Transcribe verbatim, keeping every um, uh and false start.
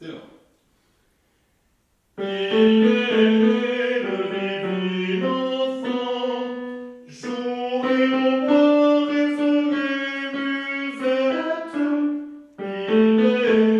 ténor. Il est le divin enfant, jouez au bois, résonnez musette. Il est